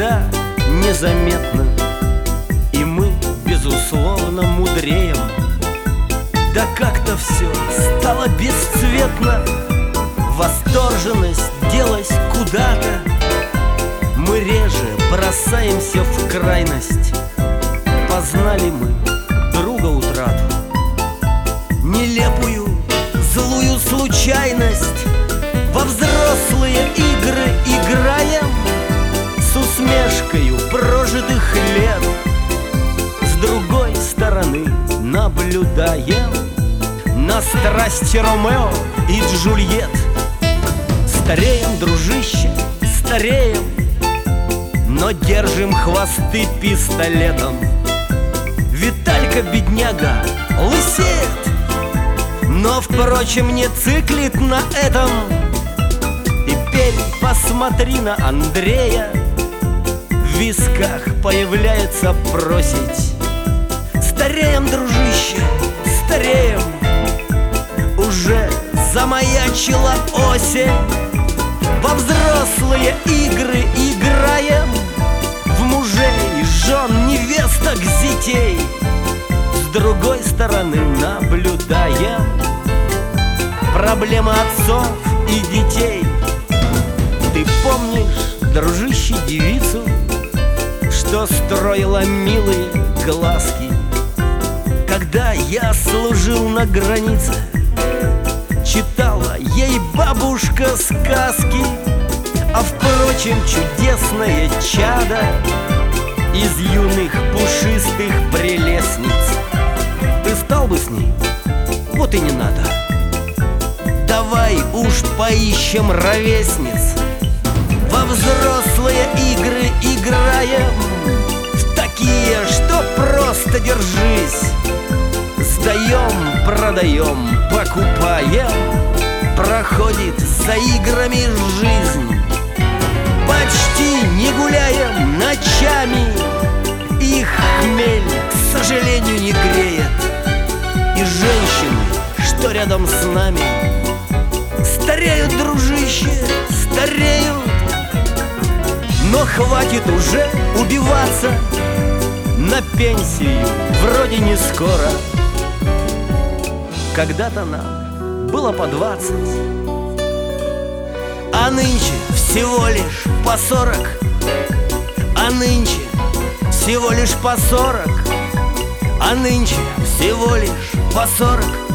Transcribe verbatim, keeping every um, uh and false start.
всегда незаметно, и мы, безусловно, мудреем. Да как-то все стало бесцветно, восторженность делась куда-то. Мы реже бросаемся в крайность. Познали мы друга утрату, нелепую, злую случайность. Во взрослые игры играем с усмешкою прожитых лет. С другой стороны наблюдаем на страсти Ромео и Джульет. Стареем, дружище, стареем, но держим хвосты пистолетом. Виталька, бедняга, лысеет, но, впрочем, не циклит на этом. Теперь посмотри на Андрея, в висках появляется просить. Стареем, дружище, стареем, уже замаячила осень. Во взрослые игры играем, в мужей, жен, невесток, зятей. С другой стороны наблюдаем проблемы отцов и детей. Ты помнишь, дружище, девицу, что строила милые глазки? Когда я служил на границе, читала ей бабушка сказки. А впрочем, чудесное чадо из юных пушистых прелестниц. Ты стал бы с ней? Вот и не надо. Давай уж поищем ровесниц. Во взрослые игры играем, в такие, что просто держись. Сдаем, продаем, покупаем, проходит за играми жизнь. Почти не гуляем ночами, их хмель, к сожалению, не греет. И женщины, что рядом с нами, стареют, дружище, стареют. Но хватит уже убиваться, на пенсию вроде не скоро. Когда-то нам было по двадцать, а нынче всего лишь по сорок. А нынче всего лишь по сорок. А нынче всего лишь по сорок.